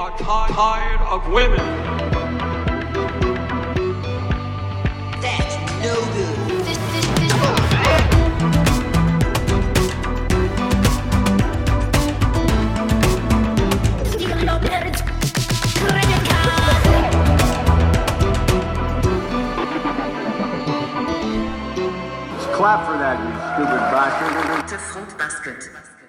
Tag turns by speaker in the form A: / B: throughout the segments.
A: are tired of women.
B: That's no good. This
C: Clap for that, you stupid bastard.
B: The Fruit Basket.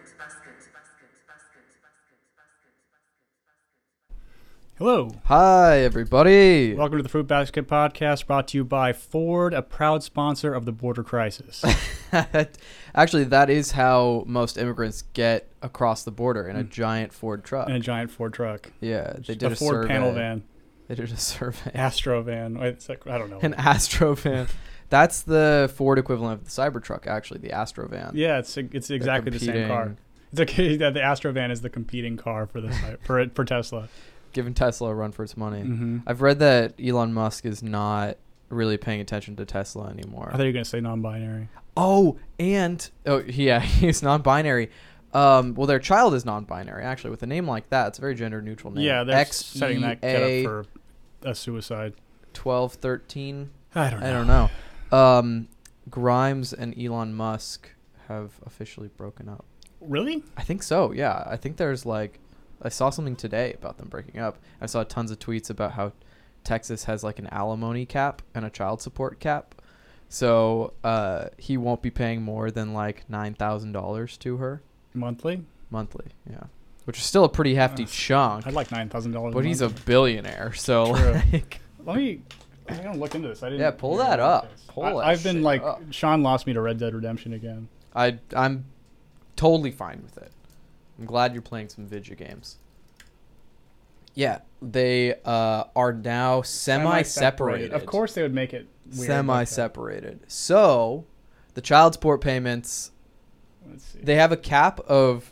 D: Hello.
E: Hi, everybody.
D: Welcome to the Fruit Basket Podcast, brought to you by Ford, a proud sponsor of the border crisis.
E: Actually, that is how most immigrants get across the border, in a giant Ford truck.
D: In a giant Ford truck.
E: Yeah, they did
D: a Ford
E: survey.
D: panel van.
E: They did a survey.
D: Astro van. It's like, I don't know.
E: An Astro van. That's the Ford equivalent of the Cybertruck, actually, the Astro van.
D: Yeah, it's exactly the same car. It's okay that the Astro van is the competing car for for Tesla.
E: Giving Tesla a run for its money.
D: Mm-hmm.
E: I've read that Elon Musk is not really paying attention to Tesla anymore.
D: I thought you were going to say non-binary.
E: Yeah, he's non-binary. Well, their child is non-binary, actually. With a name like that, it's a very gender-neutral name.
D: Yeah, they're setting that kid up for a suicide.
E: 12, 13?
D: I don't
E: know. Grimes and Elon Musk have officially broken up.
D: Really?
E: I think so, yeah. I think there's I saw something today about them breaking up. I saw tons of tweets about how Texas has an alimony cap and a child support cap. So he won't be paying more than $9,000 to her.
D: Monthly,
E: yeah. Which is still a pretty hefty chunk.
D: I'd like $9,000.
E: But he's a billionaire, so
D: I'm gonna look into this. I didn't.
E: Yeah, pull that up.
D: I've been Sean lost me to Red Dead Redemption again.
E: I'm totally fine with it. I'm glad you're playing some video games. Yeah, they are now semi-separated.
D: Of course, they would make it weird.
E: Semi-separated. So, the child support payments.
D: Let's see.
E: They have a cap of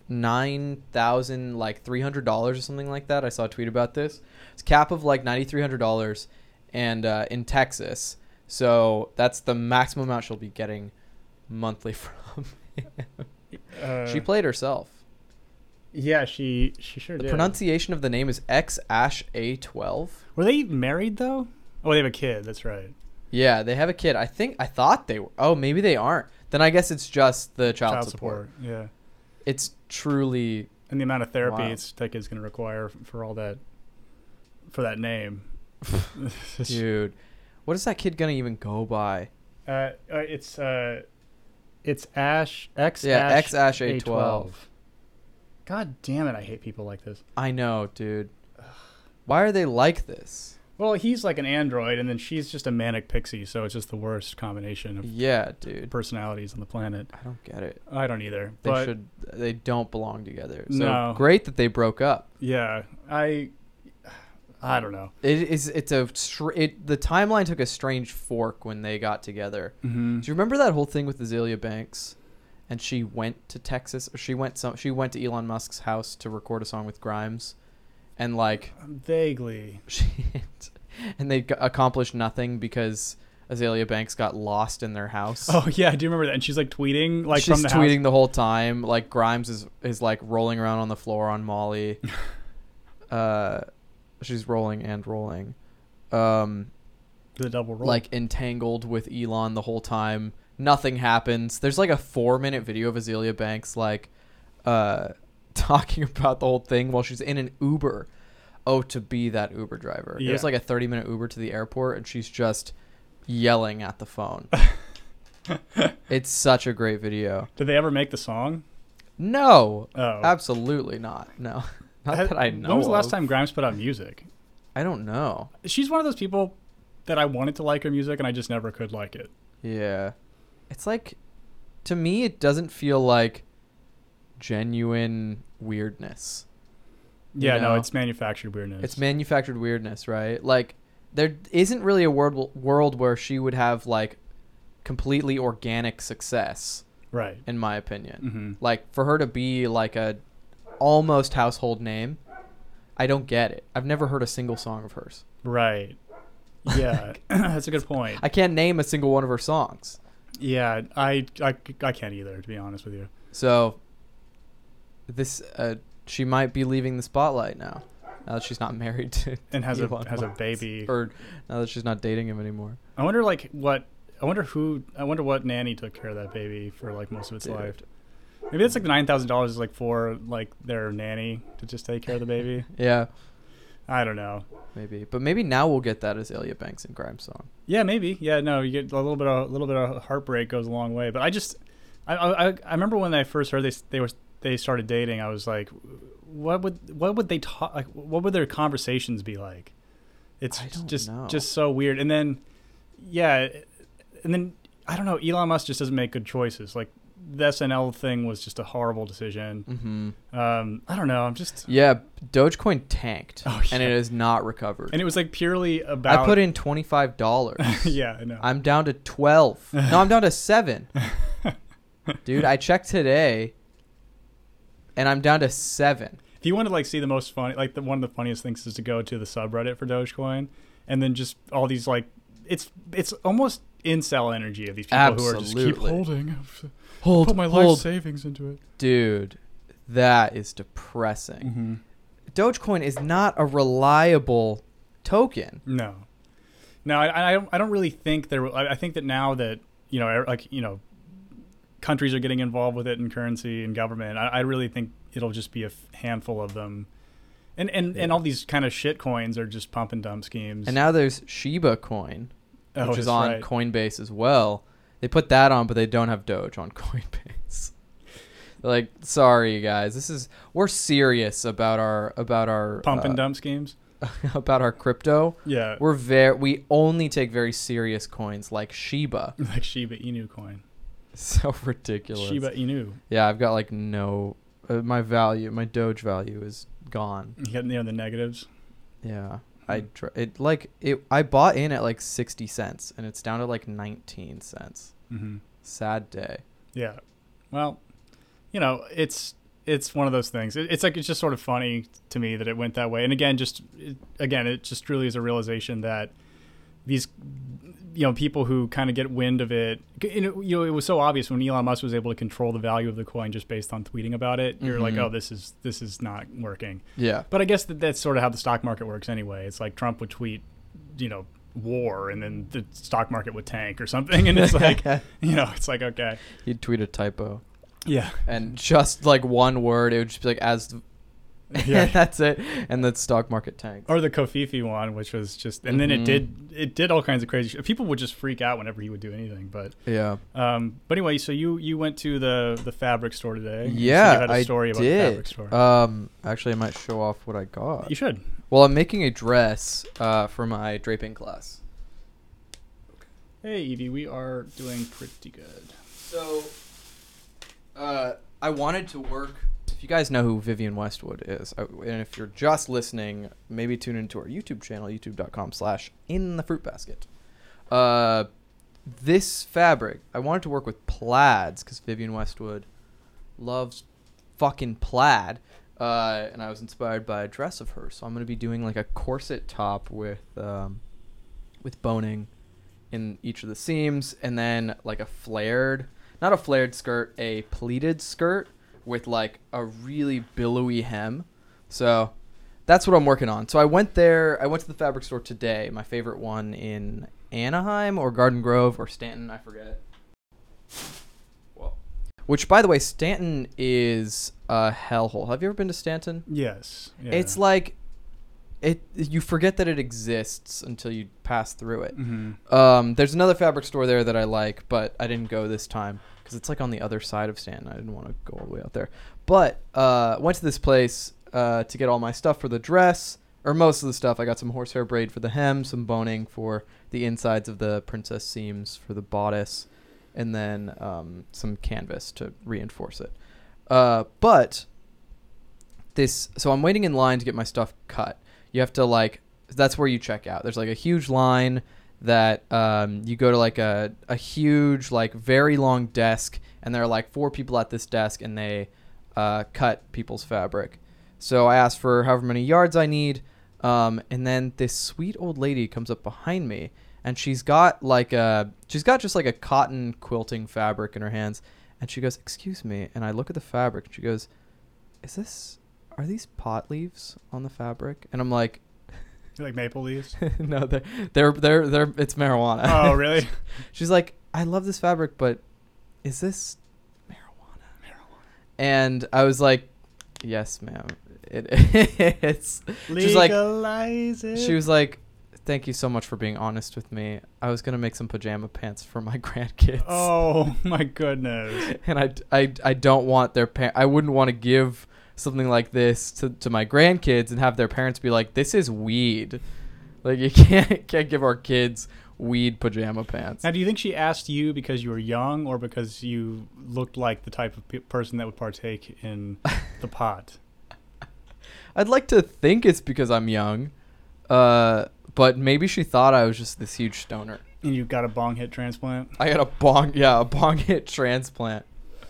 E: $9,300 or something like that. I saw a tweet about this. It's a cap of $9,300, and in Texas. So that's the maximum amount she'll be getting monthly from him. She played herself.
D: Yeah, she sure did.
E: The pronunciation of the name is XASH-A12.
D: Were they married though? Oh, they have a kid. That's right.
E: Yeah, they have a kid. I thought they were. Oh, maybe they aren't. Then I guess it's just the child support.
D: Yeah.
E: It's truly.
D: And the amount of therapy
E: Wow.
D: that kid's going to require for that name.
E: Dude, what is that kid gonna even go by?
D: It's Ash X.
E: Yeah, XASH-A12.
D: God damn it! I hate people like this.
E: I know, dude. Why are they like this?
D: Well, he's like an android, and then she's just a manic pixie, so it's just the worst combination of
E: dude,
D: personalities on the planet.
E: I don't get it.
D: I don't either.
E: They don't belong together. So
D: No.
E: Great that they broke up.
D: Yeah, I don't know.
E: The timeline took a strange fork when they got together.
D: Mm-hmm.
E: Do you remember that whole thing with Azealia Banks? And she went to Texas. Or she went to Elon Musk's house to record a song with Grimes, and
D: vaguely,
E: and they accomplished nothing because Azealia Banks got lost in their house.
D: Oh yeah, I do remember that. And she's tweeting
E: she's
D: from the
E: tweeting
D: house.
E: the whole time. Grimes is rolling around on the floor on Molly. She's rolling.
D: The double roll.
E: Entangled with Elon the whole time. Nothing happens. There's a 4-minute video of Azealia Banks talking about the whole thing while she's in an Uber. Oh, to be that Uber driver.
D: Yeah.
E: It was a 30-minute Uber to the airport, and she's just yelling at the phone. It's such a great video.
D: Did they ever make the song?
E: No.
D: Oh.
E: Absolutely not. No. Not that I know.
D: When was the last time Grimes put out music?
E: I don't know.
D: She's one of those people that I wanted to like her music, and I just never could like it.
E: Yeah. It's to me, it doesn't feel like genuine weirdness.
D: Yeah,
E: You know?
D: no, it's manufactured weirdness.
E: It's manufactured weirdness, right? There isn't really a world where she would have completely organic success,
D: right?
E: in my opinion.
D: Mm-hmm.
E: For her to be a almost household name, I don't get it. I've never heard a single song of hers.
D: Right. Yeah, that's a good point.
E: I can't name a single one of her songs.
D: Yeah, I can't either, to be honest with you.
E: So, this she might be leaving the spotlight now. Now that she's not married to
D: and has
E: Elon
D: a
E: Musk.
D: baby.
E: Or now that she's not dating him anymore.
D: I wonder what nanny took care of that baby for like most of its
E: Dude.
D: life. Maybe that's like the $9,000 is like for like their nanny to just take care of the baby.
E: Yeah,
D: I don't know.
E: maybe. But maybe now we'll get that as Azalea Banks in Grimes' song.
D: Yeah, maybe. Yeah, no, you get a little bit of heartbreak goes a long way. But I remember when I first heard they started dating. I was like, what would they talk like? What would their conversations be like? It's
E: I don't
D: just
E: know.
D: so weird. And then, yeah, and then I don't know. Elon Musk just doesn't make good choices. Like the SNL thing was just a horrible decision.
E: Mm-hmm.
D: I don't know. I'm just
E: Yeah, Dogecoin tanked,
D: Oh,
E: and
D: yeah.
E: it has not recovered.
D: and it was like purely about.
E: I put in $25.
D: Yeah, I know.
E: I'm down to 12. No, I'm down to 7. Dude, I checked today, and I'm down to 7.
D: If you want to like see the most funny, like one of the funniest things is to go to the subreddit for Dogecoin, and then just all these like, it's almost incel energy of these people who are just keep
E: Absolutely.
D: holding.
E: Hold,
D: Put my life
E: hold.
D: savings into it.
E: Dude, that is depressing. Dogecoin is not a reliable token.
D: No, I don't really think there. I think that now that countries are getting involved with it in currency and government, I really think it'll just be a handful of them, and all these kind of shit coins are just pump and dump schemes.
E: And now there's Shiba Coin,
D: Oh,
E: which is
D: that's
E: on
D: right.
E: Coinbase as well. They put that on, but they don't have Doge on Coinbase. They're like, sorry guys, we're serious about our
D: Pump and dump schemes.
E: about our crypto.
D: Yeah,
E: We only take very serious coins like Shiba.
D: like Shiba Inu coin.
E: So ridiculous.
D: Shiba Inu.
E: Yeah, I've got like no my Doge value is gone.
D: You get the negatives.
E: Yeah. I bought in at like 60 cents and it's down to like 19 cents.
D: Mm-hmm.
E: Sad day.
D: Yeah. Well, it's one of those things. It's just sort of funny to me that it went that way. And again, it just truly is a realization that these, people who kind of get wind of it, it was so obvious when Elon Musk was able to control the value of the coin just based on tweeting about it. You're like, oh, this is not working.
E: Yeah.
D: But I guess that's sort of how the stock market works anyway. It's like Trump would tweet, war, and then the stock market would tank or something. And it's like, it's like, okay.
E: He'd tweet a typo.
D: Yeah.
E: And just like one word, it would just be like
D: Yeah.
E: that's it. And the stock market tanked.
D: Or the Kofifi one, which was just, and then it did all kinds of crazy shit. People would just freak out whenever he would do anything. But
E: Yeah.
D: but anyway, so you went to the fabric store today.
E: Yeah,
D: you had a story about the fabric store.
E: Actually, I might show off what I got.
D: You should.
E: Well, I'm making a dress for my draping class.
D: Hey Evie, we are doing pretty good.
E: So, I wanted to work. If you guys know who Vivian Westwood is, and if you're just listening, maybe tune into our YouTube channel, youtube.com/inthefruitbasket. This fabric, I wanted to work with plaids because Vivian Westwood loves fucking plaid. And I was inspired by a dress of hers. So I'm going to be doing like a corset top with boning in each of the seams, and then like not a flared skirt, a pleated skirt with like a really billowy hem. So that's what I'm working on. So I went to the fabric store today, my favorite one in Anaheim or Garden Grove or Stanton, I forget. Whoa. Which, by the way, Stanton is a hellhole. Have you ever been to Stanton?
D: Yes. Yeah.
E: It's like you forget that it exists until you pass through it.
D: Mm-hmm.
E: There's another fabric store there that I like, but I didn't go this time because it's like on the other side of Stanton. I didn't want to go all the way out there. But went to this place to get all my stuff for the dress, or most of the stuff. I got some horsehair braid for the hem, some boning for the insides of the princess seams for the bodice, and then some canvas to reinforce it. So I'm waiting in line to get my stuff cut. You have to that's where you check out. There's like a huge line that you go to like a huge, like very long desk, and there are like 4 people at this desk, and they cut people's fabric. So I asked for however many yards I need, and then this sweet old lady comes up behind me, and she's got just like a cotton quilting fabric in her hands, and she goes, "Excuse me," and I look at the fabric, and she goes, are these pot leaves on the fabric? And I'm like,
D: Like maple leaves.
E: no, they're it's marijuana.
D: Oh, really?
E: She's like, I love this fabric, but is this marijuana? And I was like, yes, ma'am. It's. She's like,
D: Legalize it.
E: she was like, thank you so much for being honest with me. I was gonna make some pajama pants for my grandkids.
D: Oh my goodness.
E: And I don't want their I wouldn't want to give something like this to my grandkids and have their parents be like, this is weed. Like, you can't give our kids weed pajama pants.
D: Now, do you think she asked you because you were young or because you looked like the type of person that would partake in the pot?
E: I'd like to think it's because I'm young, but maybe she thought I was just this huge stoner.
D: And you got a bong hit transplant?
E: I got a bong hit transplant.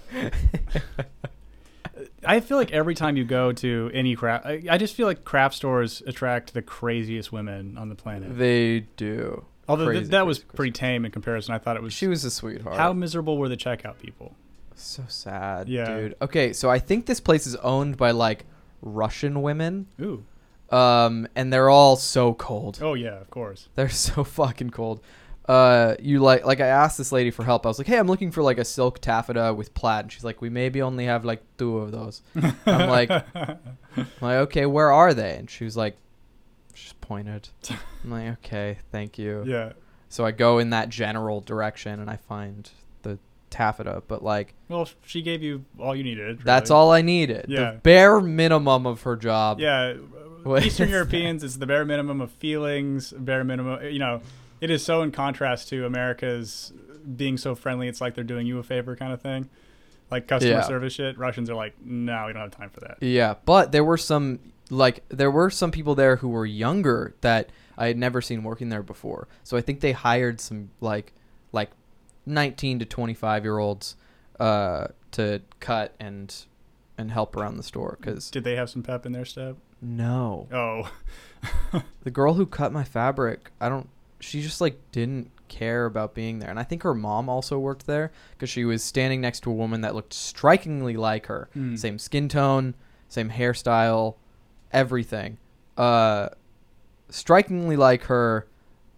D: I feel like every time you go to any craft, I just feel like craft stores attract the craziest women on the planet.
E: They do.
D: Although
E: Crazy,
D: that was
E: crazy.
D: pretty tame in comparison. I thought it was.
E: She was a sweetheart.
D: How miserable were the checkout people?
E: So sad,
D: Yeah.
E: dude. Okay, so I think this place is owned by like Russian women.
D: Ooh.
E: And they're all so cold.
D: Oh yeah, of course.
E: They're so fucking cold. You like I asked this lady for help. I was like, hey, I'm looking for like a silk taffeta with plaid. And she's like, we maybe only have like 2 of those. I'm like, okay, where are they? And she was like, she just pointed. I'm like, okay, thank you.
D: Yeah.
E: So I go in that general direction and I find the taffeta, but like,
D: Well, she gave you all you needed.
E: that's
D: really.
E: all I needed.
D: Yeah.
E: The bare minimum of her job.
D: Yeah.
E: What
D: Eastern
E: is
D: Europeans, it's the bare minimum of feelings, bare minimum. You know, it is so in contrast to America's being so friendly. It's like they're doing you a favor kind of thing. Like customer
E: Yeah.
D: service shit. Russians are like, no, we don't have time for that.
E: Yeah, but there were some people there who were younger that I had never seen working there before. So I think they hired some like 19 to 25-year-olds to cut and help around the store cuz
D: Did they have some pep in their step?
E: no.
D: Oh.
E: The girl who cut my fabric, she just like didn't care about being there. And I think her mom also worked there cuz she was standing next to a woman that looked strikingly like her.
D: Hmm.
E: Same skin tone, same hairstyle, everything. Strikingly like her,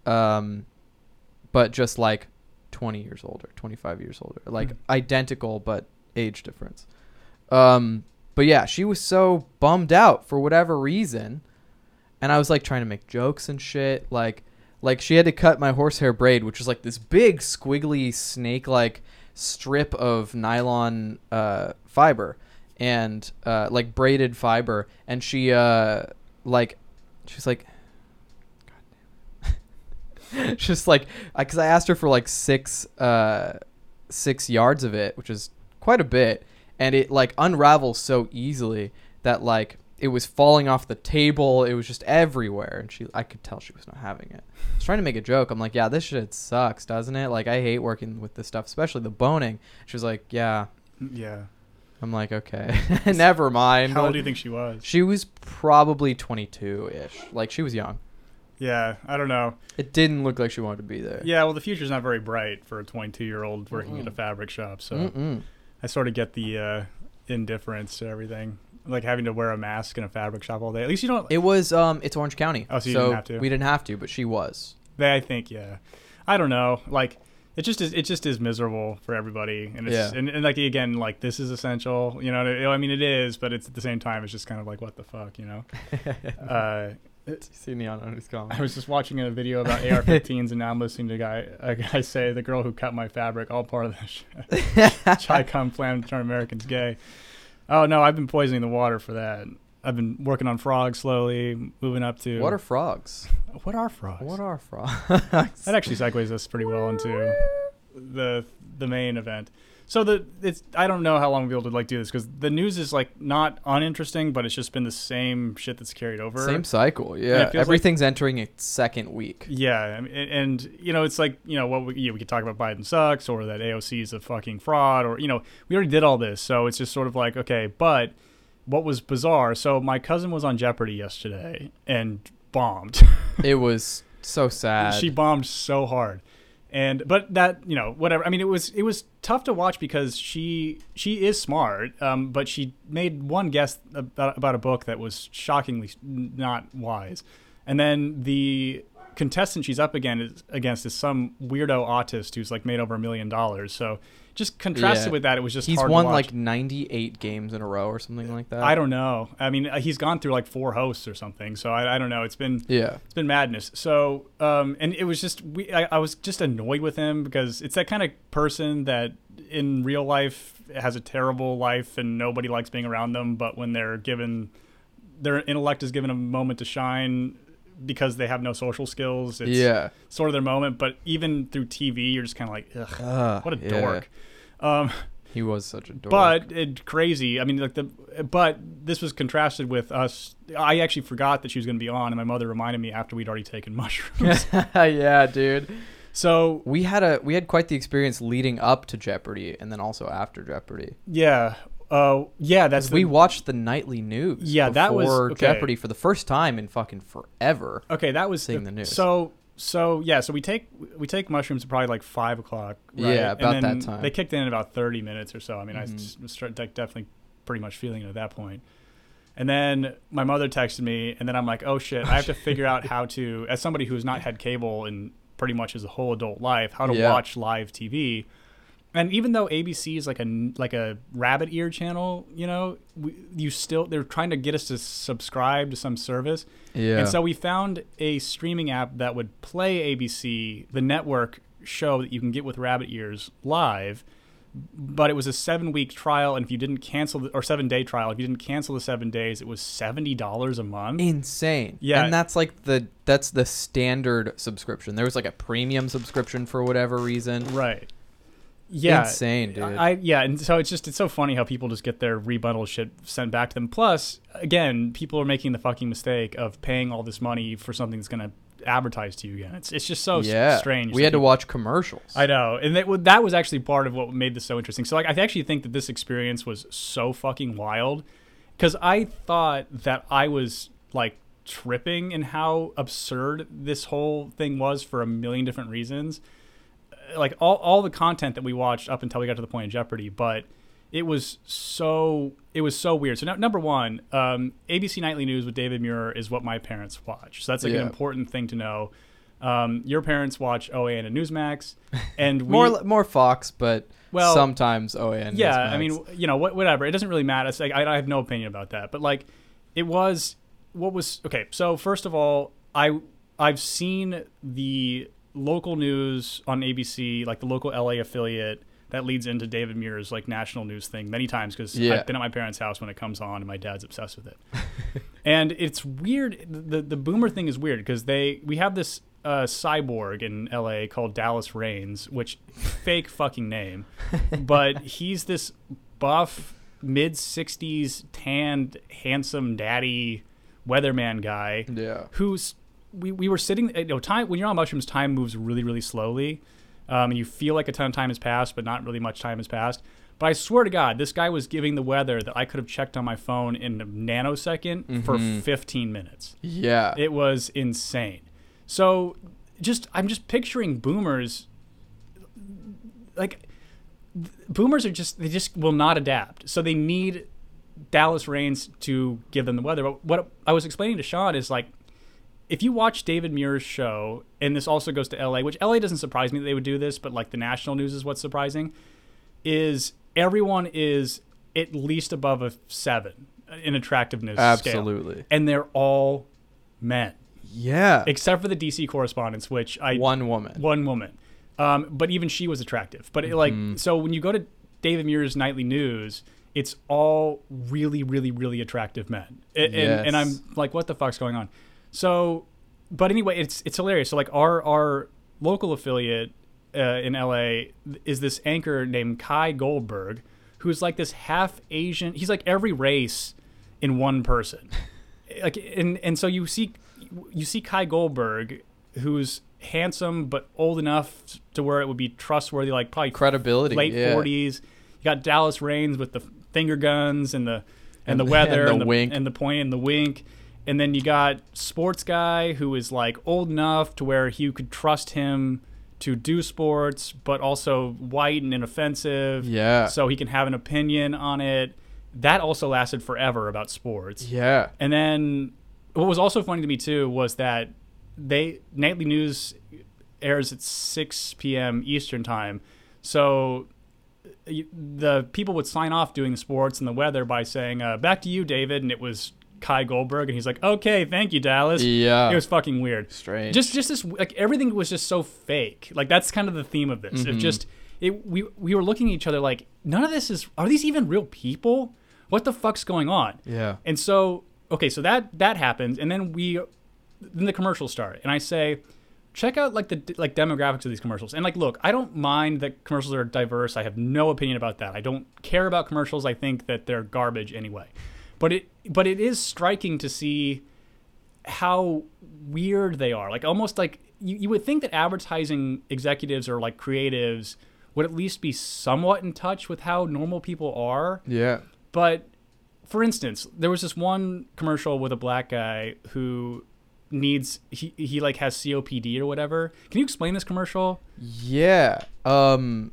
E: but just like 20 years older, 25 years older. Like identical, but age difference. But yeah, she was so bummed out for whatever reason. And I was like trying to make jokes and shit. Like she had to cut my horsehair braid, which was like this big squiggly snake-like strip of nylon fiber and like braided fiber. And she was like, just like, because I asked her for like 6 yards of it, which is quite a bit, and it like unravels so easily that like it was falling off the table. It was just everywhere, and I could tell she was not having it. I was trying to make a joke. I'm like, yeah, this shit sucks, doesn't it? Like, I hate working with this stuff, especially the boning. She was like, yeah.
D: Yeah.
E: I'm like, okay, never mind.
D: How old do you think she was?
E: She was probably 22-ish. Like, she was young.
D: Yeah, I don't know.
E: It didn't look like she wanted to be there.
D: Yeah, well, the future's not very bright for a 22-year-old working at a fabric shop, so
E: Mm-mm.
D: I sort of get the indifference to everything. Like having to wear a mask in a fabric shop all day. At least you don't...
E: It was, it's Orange County.
D: Oh, so you didn't have to?
E: We didn't have to, but she was.
D: I think, yeah. I don't know. Like, it just is miserable for everybody. And it's,
E: Yeah.
D: and like, again, like, this is essential. You know, I mean, it is, but it's at the same time, it's just kind of like, what the fuck, you know?
E: See Neon on his comment.
D: I was just watching a video about AR-15s, and now I'm listening to a guy say, the girl who cut my fabric, all part of the shit. Chai Kung Flam turn Americans gay. Oh, no, I've been poisoning the water for that. I've been working on frogs slowly, moving up to...
E: What are frogs?
D: What are frogs?
E: What are frogs?
D: That actually segues us pretty well into the main event. So I don't know how long we'll be able to like do this because the news is like not uninteresting, but it's just been the same shit that's carried over.
E: Same cycle, yeah.
D: it feels
E: Everything's entering its second week.
D: Yeah, I mean, and you know, it's like, you know, what we could talk about Biden sucks or that AOC is a fucking fraud, or, you know, we already did all this, so it's just sort of like, okay, but what was bizarre? So my cousin was on Jeopardy yesterday and bombed.
E: It was so sad.
D: She bombed so hard. But that, whatever. I mean, it was tough to watch because she is smart, but she made one guess about a book that was shockingly not wise. And then the contestant she's up against is some weirdo autist who's like made over $1 million. So just contrasted with that, it was just
E: he's
D: hard
E: won
D: to watch.
E: like 98 games in a row or something like that.
D: I don't know. I mean, he's gone through like 4 hosts or something. So I don't know. It's been madness. So and it was just I was just annoyed with him because it's that kind of person that in real life has a terrible life and nobody likes being around them. But when their intellect is given a moment to shine because they have no social skills, it's sort of their moment. But even through TV, you're just kind of like, ugh, what a dork.
E: He was such a dork.
D: But crazy. I mean, but this was contrasted with us. I actually forgot that she was going to be on, and my mother reminded me after we'd already taken mushrooms.
E: Yeah, dude.
D: So
E: we had quite the experience leading up to Jeopardy, and then also after Jeopardy.
D: Yeah. We
E: watched the nightly news.
D: Yeah, that was
E: before Jeopardy for the first time in fucking forever.
D: Okay, that was
E: seeing the news.
D: So we take mushrooms at probably like 5 o'clock. Right?
E: Yeah, about that time.
D: They kicked in about 30 minutes or so. I mean, I was definitely pretty much feeling it at that point. And then my mother texted me, and then I'm like, oh shit, I have to figure out how to, as somebody who's not had cable in pretty much his whole adult life, how to watch live TV. And even though ABC is like a rabbit ear channel, they're trying to get us to subscribe to some service.
E: Yeah.
D: And so we found a streaming app that would play ABC, the network show that you can get with rabbit ears live. But it was a 7-week trial, and if you didn't cancel, or 7-day trial, if you didn't cancel the 7 days, it was $70 a month.
E: Insane.
D: Yeah,
E: and that's like that's the standard subscription. There was like a premium subscription for whatever reason.
D: Right. Yeah,
E: insane, dude.
D: And so it's so funny how people just get their rebundled shit sent back to them. Plus, again, people are making the fucking mistake of paying all this money for something that's going to advertise to you again. It's just so strange.
E: We had to watch commercials.
D: I know, and that was actually part of what made this so interesting. So, like, I actually think that this experience was so fucking wild because I thought that I was like tripping in how absurd this whole thing was for a million different reasons. Like all the content that we watched up until we got to the point of Jeopardy, but it was so weird. So now, number one, ABC Nightly News with David Muir is what my parents watch. So that's like an important thing to know. Your parents watch OAN and Newsmax, and
E: more Fox, but sometimes OAN.
D: Yeah,
E: Newsmax.
D: I mean, whatever. It doesn't really matter. It's like I have no opinion about that. But like, okay. So first of all, I've seen the local news on ABC, like the local LA affiliate that leads into David Muir's like national news thing many times because I've been at my parents' house when it comes on and my dad's obsessed with it. And it's weird. The boomer thing is weird because we have this cyborg in LA called Dallas Raines, which fake fucking name, but he's this buff mid-60s tanned handsome daddy weatherman guy who's we were sitting, time when you're on mushrooms, time moves really, really slowly. And you feel like a ton of time has passed, but not really much time has passed. But I swear to God, this guy was giving the weather that I could have checked on my phone in a nanosecond for 15 minutes.
E: Yeah.
D: It was insane. So I'm just picturing boomers, like, boomers they just will not adapt. So they need Dallas Raines to give them the weather. But what I was explaining to Sean is like, if you watch David Muir's show, and this also goes to LA, which LA doesn't surprise me that they would do this, but like the national news is what's surprising, is everyone is at least above a 7 in attractiveness scale.
E: Absolutely. And
D: they're all men.
E: Yeah.
D: Except for the DC correspondents, which
E: One woman.
D: But even she was attractive. But so when you go to David Muir's nightly news, it's all really, really, really attractive men. And I'm like, what the fuck's going on? So, but anyway, it's hilarious. So like our local affiliate in LA is this anchor named Kai Goldberg, who's like this half Asian. He's like every race in one person. Like and so you see Kai Goldberg, who's handsome but old enough to where it would be trustworthy, like probably
E: credibility,
D: late 40s. You got Dallas Raines with the finger guns and the weather
E: and the wink
D: and the point and the wink. And then you got sports guy who is like old enough to where you could trust him to do sports, but also white and inoffensive.
E: Yeah.
D: So he can have an opinion on it. That also lasted forever about sports.
E: Yeah.
D: And then what was also funny to me too was that nightly news airs at 6 p.m. Eastern time. So the people would sign off doing the sports and the weather by saying, back to you, David. And it was Kai Goldberg. And he's like, okay, thank you, Dallas.
E: Yeah.
D: It was fucking weird.
E: Strange.
D: Just this, like, everything was just so fake. Like, that's kind of the theme of this. We were looking at each other like, none of this are these even real people? What the fuck's going on?
E: Yeah.
D: And so, okay, so that happens. And then then the commercials start. And I say, check out like the demographics of these commercials. And like, look, I don't mind that commercials are diverse. I have no opinion about that. I don't care about commercials. I think that they're garbage anyway. But it is striking to see how weird they are. Like almost like you would think that advertising executives or like creatives would at least be somewhat in touch with how normal people are.
E: Yeah.
D: But for instance, there was this one commercial with a black guy who he like has COPD or whatever. Can you explain this commercial?
E: Yeah. So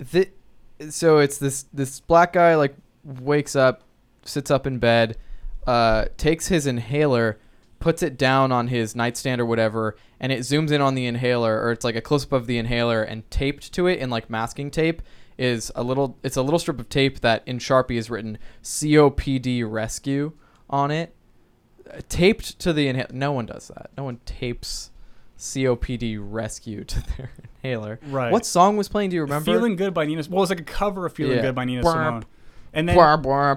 E: it's this black guy like wakes up, sits up in bed, takes his inhaler, puts it down on his nightstand or whatever, and it zooms in on the inhaler, or it's like a close up of the inhaler, and taped to it in like masking tape is a little strip of tape that in Sharpie is written COPD rescue on it. Taped to the inhaler. No one does that. No one tapes COPD rescue to their inhaler.
D: Right.
E: What song was playing? Do you remember?
D: Feeling Good by Nina. Well, it was like a cover of Feeling Good by Nina Simone. And then,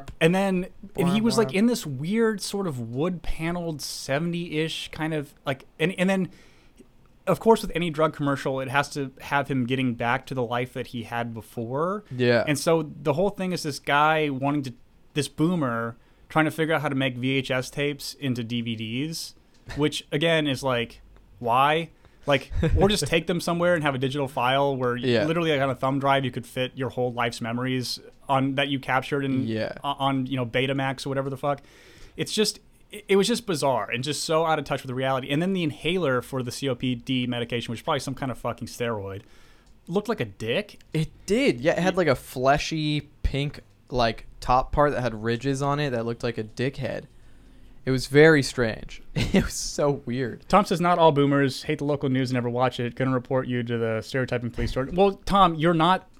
D: and he was like in this weird sort of wood paneled 70-ish kind of like, and then, of course, with any drug commercial, it has to have him getting back to the life that he had before.
E: Yeah.
D: And so the whole thing is this guy this boomer trying to figure out how to make VHS tapes into DVDs, which again is like, why? Like, or just take them somewhere and have a digital file where literally like on a thumb drive you could fit your whole life's memories on that you captured on Betamax or whatever the fuck. It's just it was just bizarre and just so out of touch with the reality. And then the inhaler for the COPD medication, which is probably some kind of fucking steroid, looked like a dick.
E: It did. Yeah, it had like a fleshy pink like top part that had ridges on it that looked like a dickhead. It was very strange. It was so weird.
D: Tom says, not all boomers hate the local news and never watch it. Gonna report you to the stereotyping police story. Well, Tom, you're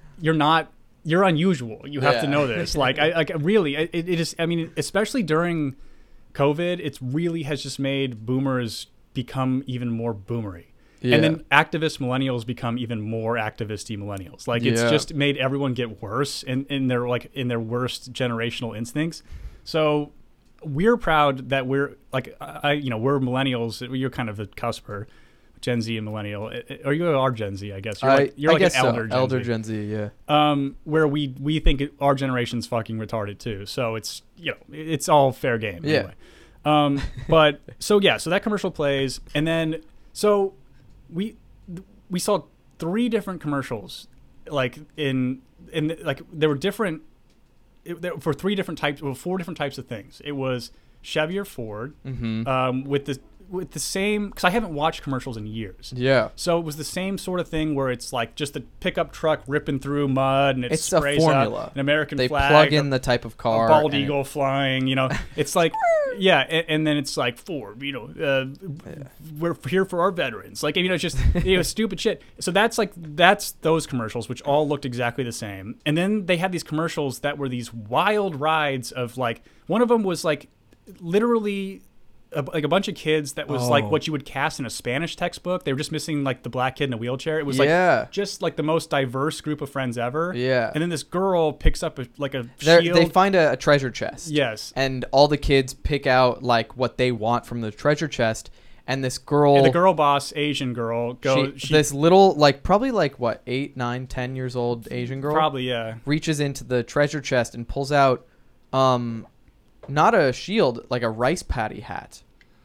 D: unusual. You have to know this. Really, it is, I mean, especially during COVID, it really has just made boomers become even more boomery. Yeah. And then activist millennials become even more activisty millennials. Like it's just made everyone get worse in their worst generational instincts. So we're proud that we're like, we're millennials. You're kind of the cusper, Gen Z and millennial. Or you are Gen Z, I guess. You're like an elder
E: Gen Z, yeah.
D: Where we think our generation's fucking retarded too. So it's, it's all fair game. Anyway. But so that commercial plays, and then we saw 3 different commercials, like there were different. For 4 different types of things. It was Chevy or Ford, with the same, because I haven't watched commercials in years.
E: Yeah.
D: So it was the same sort of thing where it's like just a pickup truck ripping through mud and
E: it's
D: sprays
E: a formula.
D: out an American
E: they
D: flag.
E: They plug in the type of car.
D: A bald eagle flying, It's like, and then it's like Ford, we're here for our veterans. Like, it's just, stupid shit. So that's those commercials, which all looked exactly the same. And then they had these commercials that were these wild rides of like, one of them was like literally a bunch of kids that was like what you would cast in a Spanish textbook. They were just missing like the black kid in a wheelchair. It was like just like the most diverse group of friends ever.
E: Yeah.
D: And then this girl picks up a shield.
E: They find a treasure chest.
D: Yes.
E: And all the kids pick out like what they want from the treasure chest. And this girl,
D: the girl boss, Asian girl,
E: this little, like probably like what, 8, 9, 10 years old Asian girl,
D: probably, yeah,
E: reaches into the treasure chest and pulls out not a shield, like a rice patty hat.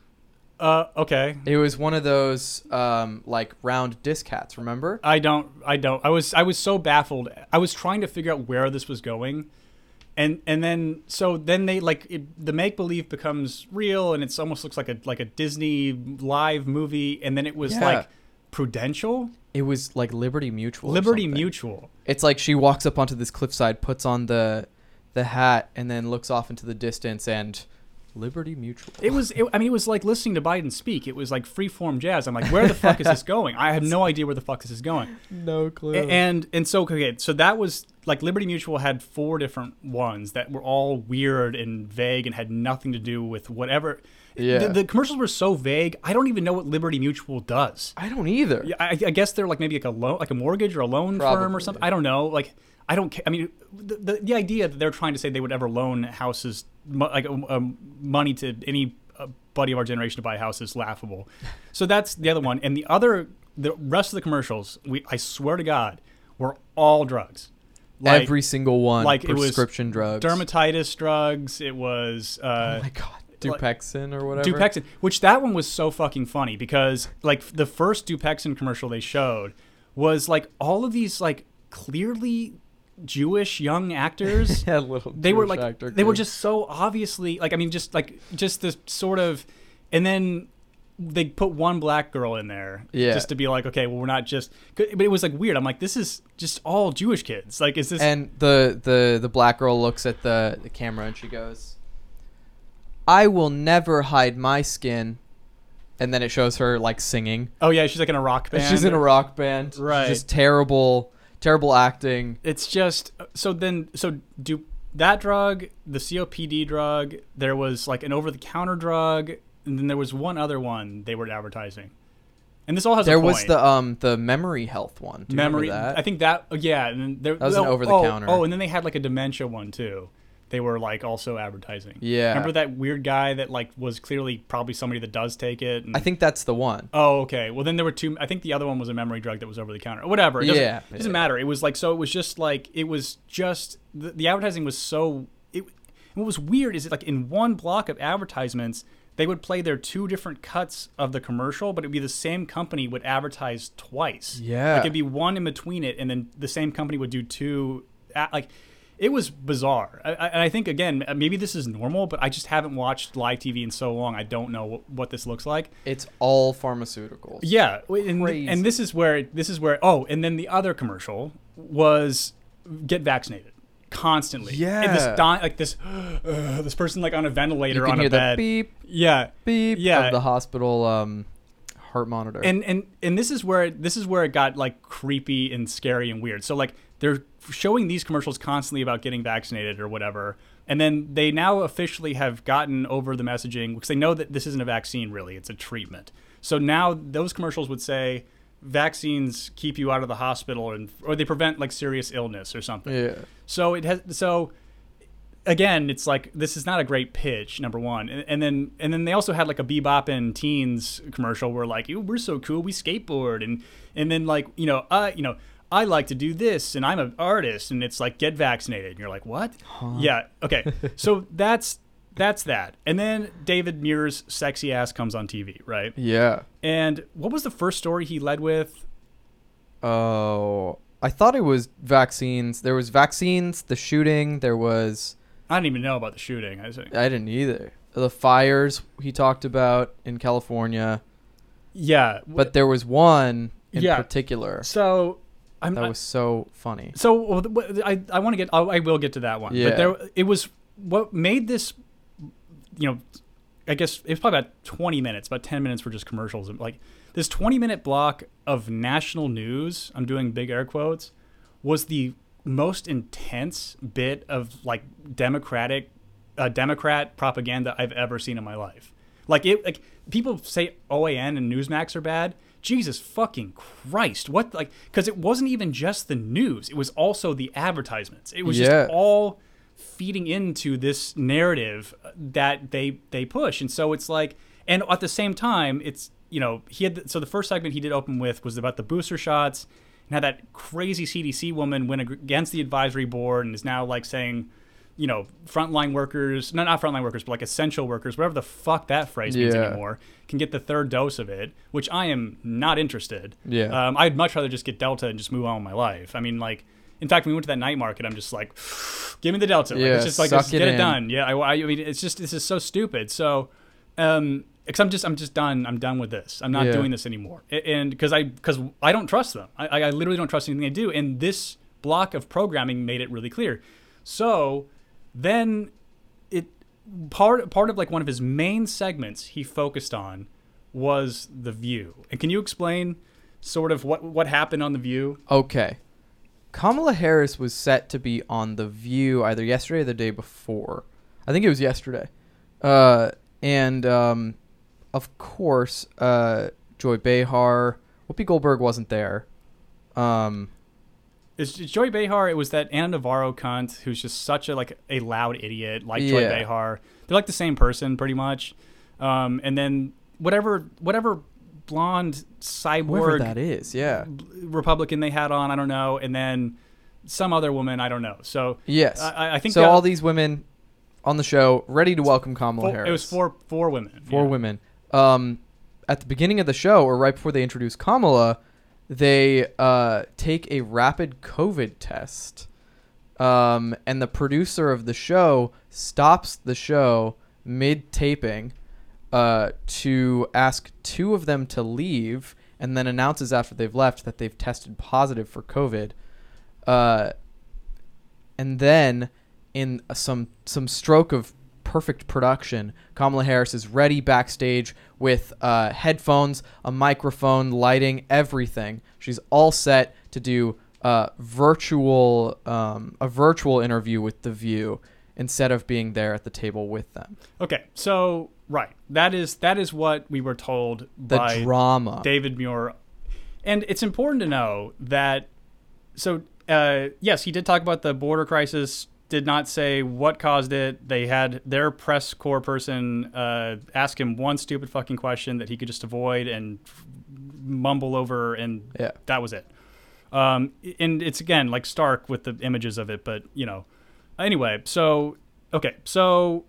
D: Okay.
E: It was one of those like round disc hats, remember?
D: I don't. I was so baffled. I was trying to figure out where this was going. And then they like the make believe becomes real, and it almost looks like a Disney live movie. And then it was like Prudential?
E: It was like Liberty Mutual. or
D: Liberty
E: something.
D: Mutual.
E: It's like she walks up onto this cliffside, puts on the hat, and then looks off into the distance, and Liberty Mutual.
D: It was like listening to Biden speak. It was like free-form jazz. I'm like, where the fuck is this going? I have no idea where the fuck this is going.
E: No clue.
D: And so that was like Liberty Mutual had 4 different ones that were all weird and vague and had nothing to do with whatever.
E: Yeah.
D: The commercials were so vague. I don't even know what Liberty Mutual does.
E: I don't either.
D: Yeah, I guess they're like maybe like a loan, like a mortgage or a loan firm or
E: Probably.
D: something. I don't know. Like I don't care. I mean, the idea that they're trying to say they would ever loan houses money to any buddy of our generation to buy a house is laughable. So that's the other one. And the rest of the commercials, I swear to God, were all drugs. Like,
E: Every single one.
D: like it was
E: prescription drugs.
D: dermatitis drugs. It was
E: Oh my god. Dupexin or whatever.
D: Dupexin, which that one was so fucking funny because like the first Dupexin commercial they showed was like all of these like clearly Jewish young actors.
E: Yeah, little
D: They were
E: Jewish
D: like
E: actor
D: they were
E: kid.
D: just so obviously like I mean just this sort of, and then they put one black girl in there just to be like, okay, well we're not just, but it was like weird. I'm like, this is just all Jewish kids. Like is this?
E: And the black girl looks at the camera and she goes, "I will never hide my skin." And then it shows her like singing.
D: Oh yeah, she's like in a rock band.
E: She's in a rock band.
D: Right.
E: Just terrible acting.
D: It's just that drug, the COPD drug, there was like an over-the-counter drug, and then there was one other one they were advertising, and this all has
E: There
D: a point.
E: was the memory health one. Do you
D: memory.
E: remember that?
D: I think that yeah, and then there
E: That was an over-the-counter.
D: Oh, and then they had like a dementia one too. They were like also advertising.
E: Yeah.
D: Remember that weird guy that like was clearly probably somebody that does take it? And,
E: I think that's the one.
D: oh, okay. Well, then there were 2. I think the other one was a memory drug that was over the counter. Or whatever. It doesn't matter. It was like, so it was just like, it was just, the advertising was so, what was weird is it like in one block of advertisements, they would play their 2 different cuts of the commercial, but it'd be the same company would advertise twice.
E: Yeah.
D: Like it'd be one in between it, and then the same company would do 2, like, it was bizarre. And I think, again, maybe this is normal, but I just haven't watched live TV in so long. I don't know what this looks like.
E: It's all pharmaceuticals.
D: Yeah.
E: Crazy.
D: And this is where, oh, and then the other commercial was get vaccinated constantly.
E: Yeah.
D: And this person like on a ventilator
E: You can
D: on
E: hear
D: a bed.
E: the beep,
D: Yeah.
E: beep
D: Yeah.
E: of the hospital heart monitor.
D: And this is where it got like creepy and scary and weird. So like they're showing these commercials constantly about getting vaccinated or whatever, and then they now officially have gotten over the messaging because they know that this isn't a vaccine really, it's a treatment. So now those commercials would say vaccines keep you out of the hospital or they prevent like serious illness or something.
E: yeah.
D: So again, it's like this is not a great pitch, number one, and then they also had like a Bebop and Teens commercial where like, we're so cool, we skateboard, and then like I like to do this and I'm an artist, and it's like get vaccinated, and you're like, what? Huh? Yeah, okay, so that's that, and then David Muir's sexy ass comes on TV, right?
E: Yeah.
D: And what was the first story he led with?
E: Oh, I thought it was vaccines. There was vaccines, the shooting. There was.
D: I didn't even know about the shooting.
E: I didn't either. The fires he talked about in California.
D: Yeah,
E: but there was one in
D: Yeah.
E: particular
D: So
E: that was so funny.
D: So I want to get. I will get to that one.
E: Yeah.
D: But it was what made this. I guess it was probably about 20 minutes. About 10 minutes were just commercials. Like this 20-minute block of national news. I'm doing big air quotes. Was the most intense bit of like Democrat propaganda I've ever seen in my life. Like people say OAN and Newsmax are bad. Jesus fucking Christ. What, like, because it wasn't even just the news. It was also the advertisements. It was just all feeding into this narrative that they push. And so it's like, and at the same time, it's, so the first segment he did open with was about the booster shots and how that crazy CDC woman went against the advisory board and is now like saying, frontline workers, not frontline workers, but like essential workers, whatever the fuck that phrase means anymore, can get the 3rd dose of it, which I am not interested.
E: Yeah.
D: I'd much rather just get Delta and just move on with my life. I mean, like, in fact, when we went to that night market, I'm just like, give me the Delta. Like,
E: Yeah,
D: it's just like,
E: suck
D: just
E: it
D: get it
E: in.
D: done. Yeah. I mean, it's just, this is so stupid. So, because I'm just done. I'm done with this. I'm not doing this anymore. And because I don't trust them. I literally don't trust anything they do. And this block of programming made it really clear. So then part of like one of his main segments he focused on was The View. And can you explain sort of what happened on The View?
E: Okay. Kamala Harris was set to be on The View either yesterday or the day before. I think it was yesterday. And of course, Joy Behar, Whoopi Goldberg wasn't there.
D: It's Joy Behar. It was that Anna Navarro cunt who's just such a loud idiot, like Joy Behar. They're like the same person pretty much. And then whatever blonde cyborg,
E: whoever that is,
D: Republican they had on, I don't know, and then some other woman, I don't know. So
E: yes,
D: I think
E: so. All these women on the show ready to welcome Kamala Harris.
D: It was four women.
E: Four women. At the beginning of the show, or right before they introduce Kamala, they take a rapid COVID test, and the producer of the show stops the show mid-taping to ask two of them to leave, and then announces after they've left that they've tested positive for COVID. And then, in some stroke of perfect production, Kamala Harris is ready backstage with headphones, a microphone, lighting, everything. She's all set to do a virtual interview with The View instead of being there at the table with them.
D: Okay, so right, that is what we were told by
E: drama.
D: David Muir, and it's important to know that. So yes, he did talk about the border crisis. Did not say what caused it. They had their press corps person ask him one stupid fucking question that he could just avoid and mumble over, and that was it. And it's again like stark with the images of it, but anyway. So okay, so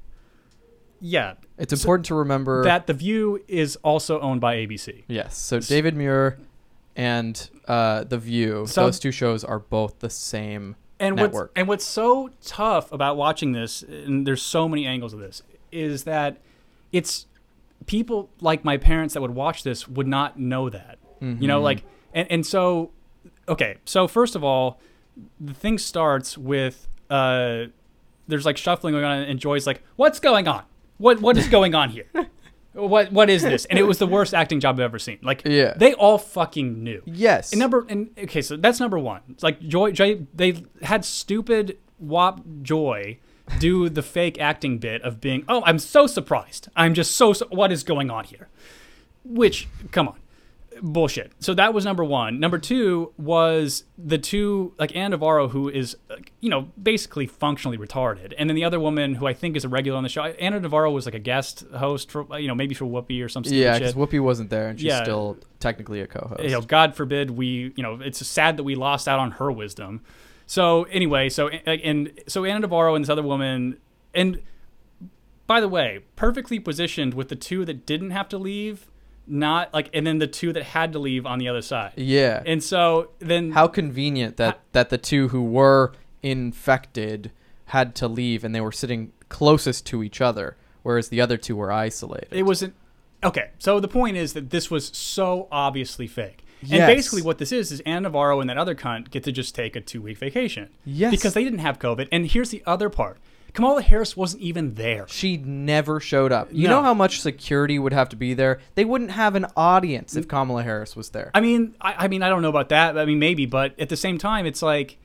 D: yeah,
E: it's important to remember
D: that The View is also owned by ABC.
E: Yes, so David Muir and The View, those two shows are both the same.
D: And
E: network.
D: What's so tough about watching this, and there's so many angles of this, is that it's people like my parents that would watch this would not know that. Mm-hmm. And so, okay, so first of all, the thing starts with there's like shuffling going on, and Joy's like, "What's going on? What is going on here? What is this?" And it was the worst acting job I've ever seen. They all fucking knew.
E: Yes.
D: Okay, so that's number one. It's like Joy, they had stupid WAP Joy do the fake acting bit of being, "Oh, I'm so surprised. I'm just so what is going on here?" Which, come on. Bullshit. So that was number one. Number two was the two, like Anna Navarro, who is, basically functionally retarded. And then the other woman who I think is a regular on the show. Anna Navarro was like a guest host for, maybe for Whoopi or something.
E: Yeah, because Whoopi wasn't there and she's still technically a co-host. God forbid it's sad that we lost out on her wisdom. So anyway, so Anna Navarro and this other woman, and by the way, perfectly positioned with the two that didn't have to leave. And then the two that had to leave on the other side. Yeah. And so then... How convenient that the two who were infected had to leave and they were sitting closest to each other, whereas the other two were isolated.
D: It wasn't... Okay, so the point is that this was so obviously fake.
E: Yes.
D: And basically what this is Anna Navarro and that other cunt get to just take a 2-week vacation.
E: Yes.
D: Because they didn't have COVID. And here's the other part. Kamala Harris wasn't even there.
E: She never showed up. You know how much security would have to be there? They wouldn't have an audience if Kamala Harris was there.
D: I mean, I don't know about that. I mean, maybe, but at the same time, it's like,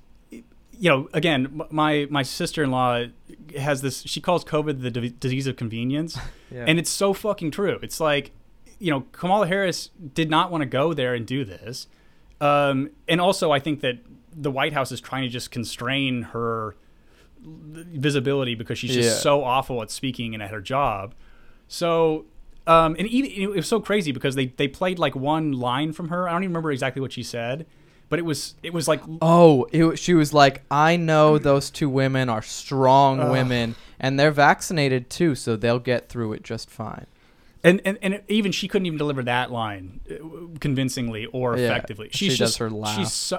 D: again, my sister-in-law has this. She calls COVID the disease of convenience, and it's so fucking true. It's like, Kamala Harris did not want to go there and do this, and also I think that the White House is trying to just constrain her visibility because she's just so awful at speaking and at her job. So and even it was so crazy because they played like one line from her. I don't even remember exactly what she said, but it was like,
E: she was like, "I know those two women are strong women and they're vaccinated too, so they'll get through it just fine."
D: And even she couldn't even deliver that line convincingly or effectively.
E: She does her laugh.
D: She's so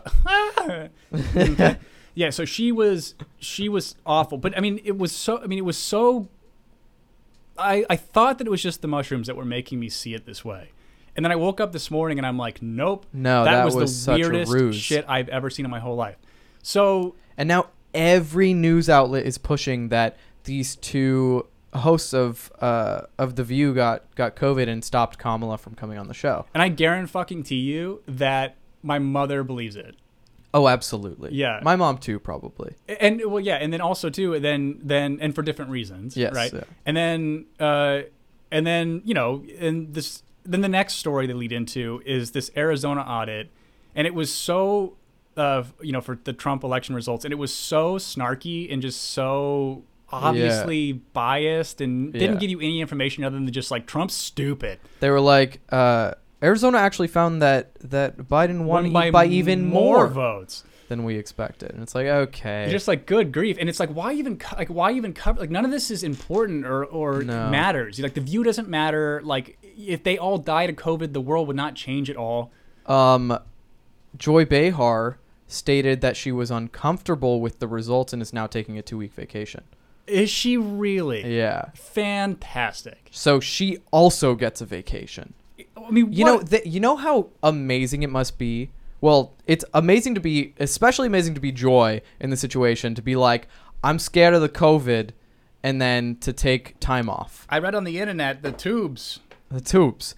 D: yeah, so she was awful. But I mean, it was so I thought that it was just the mushrooms that were making me see it this way. And then I woke up this morning and I'm like, nope.
E: No,
D: that
E: that
D: was the
E: such a
D: weirdest
E: ruse.
D: shit I've ever seen in my whole life. So,
E: And now every news outlet is pushing that these two hosts of The View got COVID and stopped Kamala from coming on the show.
D: and I guarantee you that my mother believes it.
E: Oh, absolutely.
D: Yeah.
E: My mom too, probably.
D: And well, yeah, and then also too, then and for different reasons,
E: Yes,
D: right?
E: yeah.
D: And then you know, and this then the next story they lead into is this Arizona audit, and it was so, you know, for the Trump election results, and it was so snarky and just so obviously biased, and didn't
E: Yeah.
D: give you any information other than just like Trump's stupid.
E: They were like, Arizona actually found that Biden won by even more
D: votes.
E: than we expected. And it's like, okay.
D: You're just like, good grief. And it's like, why even cover, like, none of this is important or
E: No.
D: matters. Like, the View doesn't matter. Like, if they all died of COVID, the world would not change at all.
E: Joy Behar stated that she was uncomfortable with the results and is now taking a 2-week vacation.
D: Is she really?
E: Yeah.
D: Fantastic.
E: So she also gets a vacation.
D: I mean,
E: You know how amazing it must be? Well, it's especially amazing to be Joy in the situation, to be like, I'm scared of the COVID, and then to take time off.
D: I read on the internet the tubes.
E: The tubes.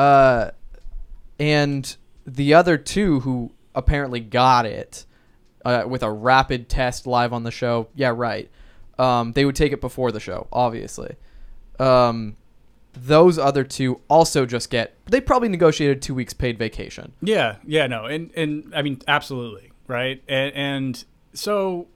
E: And the other two who apparently got it with a rapid test live on the show. Yeah, right. They would take it before the show, obviously. Those other two also they probably negotiated 2 weeks paid vacation.
D: Yeah, no. And I mean, absolutely. Right. And so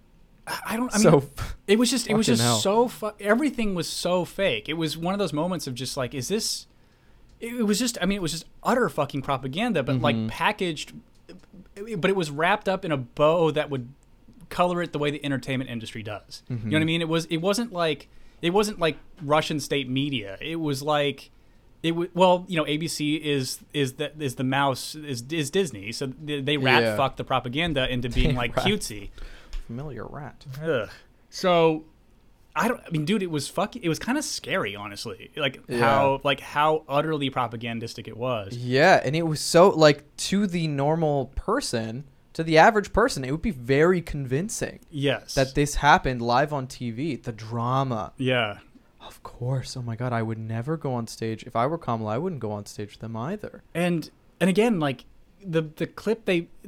D: it was just
E: hell.
D: everything was so fake. It was one of those moments of just like, is this, it was just utter fucking propaganda, but like packaged, but it was wrapped up in a bow that would color it the way the entertainment industry does. You know what I mean? It wasn't like Russian state media. It was like, well, you know, ABC is the mouse is Disney, so they rat fuck the propaganda into being like cutesy.
E: Familiar rat.
D: Ugh. So dude, it was kind of scary, honestly. Like how utterly propagandistic it was.
E: Yeah, and it was so like to the normal person, to the average person, it would be very convincing.
D: Yes.
E: That this happened live on TV, the drama.
D: Yeah.
E: Of course. Oh my God, I would never go on stage. If I were Kamala, I wouldn't go on stage with them either.
D: And again, like the clip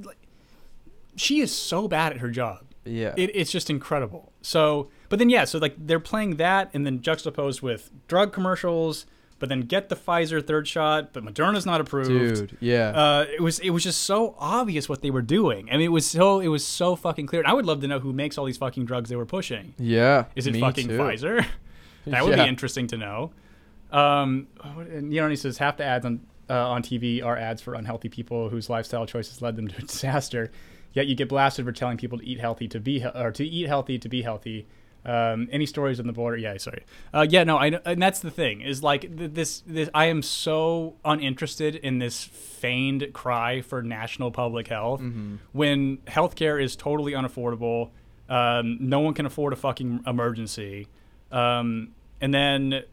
D: she is so bad at her job.
E: Yeah.
D: It's just incredible. So, but then so like they're playing that and then juxtaposed with drug commercials, but then get the Pfizer third shot, but Moderna's not approved.
E: Dude, yeah.
D: It was just so obvious what they were doing. I mean, it was so fucking clear. And I would love to know who makes all these fucking drugs they were pushing.
E: Yeah.
D: Is it
E: me
D: fucking
E: too.
D: Pfizer? That would be
E: Yeah.
D: interesting to know. And he says half the ads on TV are ads for unhealthy people whose lifestyle choices led them to disaster. Yet you get blasted for telling people to eat healthy to eat healthy to be healthy. Any stories on the border? Yeah, sorry. No, I know, and that's the thing is like this. I am so uninterested in this feigned cry for national public health when healthcare is totally unaffordable. No one can afford a fucking emergency, and then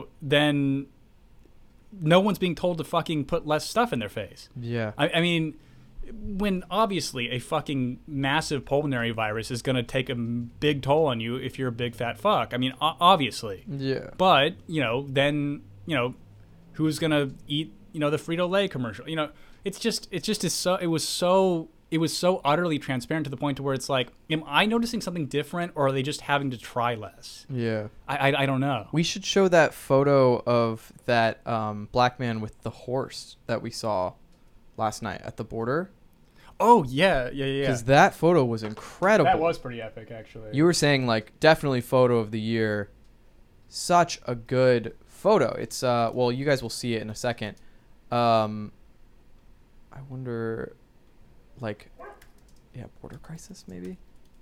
D: no one's being told to fucking put less stuff in their face.
E: Yeah.
D: I mean, when obviously a fucking massive pulmonary virus is going to take a big toll on you if you're a big fat fuck. I mean, obviously.
E: Yeah.
D: But, then, who's going to eat, the Frito-Lay commercial? It was so utterly transparent to the point to where it's like, am I noticing something different or are they just having to try less?
E: Yeah.
D: I don't know.
E: We should show that photo of that black man with the horse that we saw last night at the border.
D: Oh, yeah.
E: Because that photo was incredible.
D: That was pretty epic, actually.
E: You were saying, like, definitely photo of the year. Such a good photo. It's, well, you guys will see it in a second. I wonder, like, border crisis, maybe?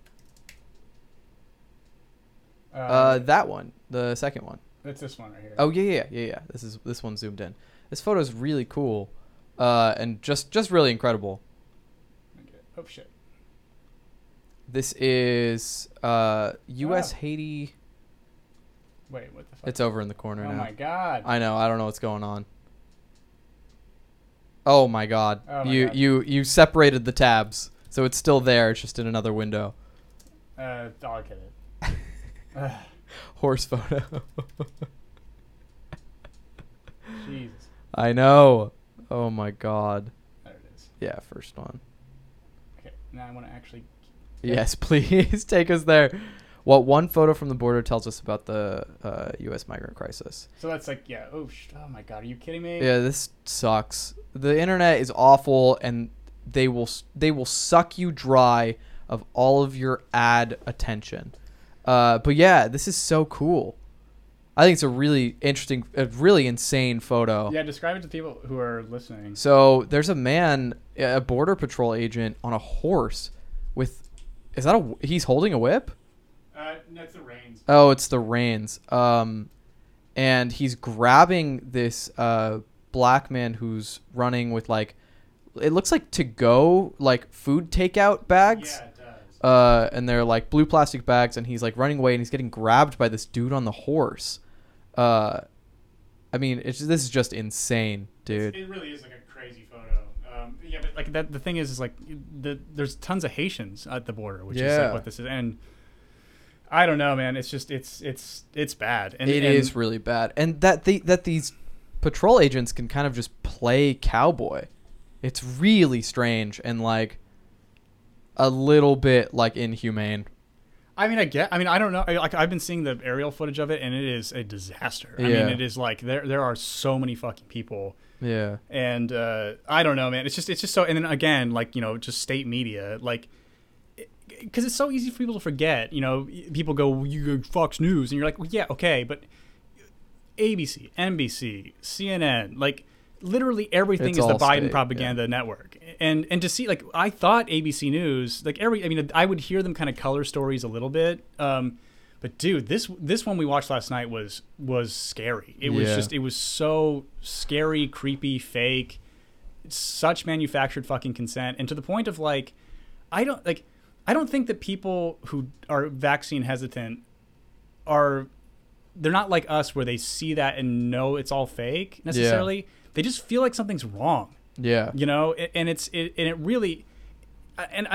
E: That one. The second one.
D: It's this one right here.
E: Oh, yeah. This one's zoomed in. This photo is really cool. And just really incredible.
D: Okay. Oh, shit.
E: This is U.S. Haiti.
D: Wait, what the fuck?
E: It's over in the corner
D: Oh
E: now.
D: my god.
E: I know. I don't know what's going on. Oh my god.
D: Oh my
E: you
D: God.
E: you separated the tabs, so it's still there. It's just in another window.
D: I'll get it. Ugh,
E: Horse photo.
D: Jesus.
E: I know. Oh my god.
D: There it is.
E: Yeah, first one.
D: Okay, now I want to actually.
E: Yes, please take us there. What one photo from the border tells us about the U.S. migrant crisis?
D: So that's like, yeah. Oh my god, are you kidding me?
E: Yeah, this sucks. The internet is awful, and they will suck you dry of all of your ad attention. But yeah, this is so cool. I think it's a really interesting, a really insane photo.
D: Yeah, describe it to people who are listening.
E: So there's a man, a border patrol agent, on a horse with. Is that a? He's holding a whip.
D: That's the reins.
E: Oh, it's the reins. And he's grabbing this black man who's running with like, it looks like to go like food takeout bags.
D: Yeah, it does.
E: And they're like blue plastic bags, and he's like running away, and he's getting grabbed by this dude on the horse. I mean, this is just insane, dude.
D: It really is like a crazy photo. Yeah, but like that. The thing is like there's tons of Haitians at the border, which is
E: Yeah.
D: like what this is, and I don't know, man. It's just it's bad. And
E: It is really bad, and that these patrol agents can kind of just play cowboy. It's really strange and like a little bit like inhumane.
D: I mean, I don't know. I've been seeing the aerial footage of it, and it is a disaster. I mean,
E: Yeah.
D: it is like there are so many fucking people.
E: Yeah.
D: And I don't know, man. It's just so. And then again, like, you know, just state media, like, because it's so easy for people to forget. You know, people go, "You go Fox News," and you're like, "Well, yeah, okay," but ABC, NBC, CNN, like, literally everything
E: It's
D: is the
E: all
D: Biden
E: state,
D: propaganda network. And to see, like, I thought ABC News, like, I mean, I would hear them kind of color stories a little bit. But dude, this one we watched last night was scary. It was
E: Yeah.
D: it was so scary, creepy, fake. It's such manufactured fucking consent, and to the point of like, I don't think that people who are vaccine hesitant they're not like us where they see that and know it's all fake necessarily. Yeah. They just feel like something's wrong.
E: Yeah.
D: You know, and it really, and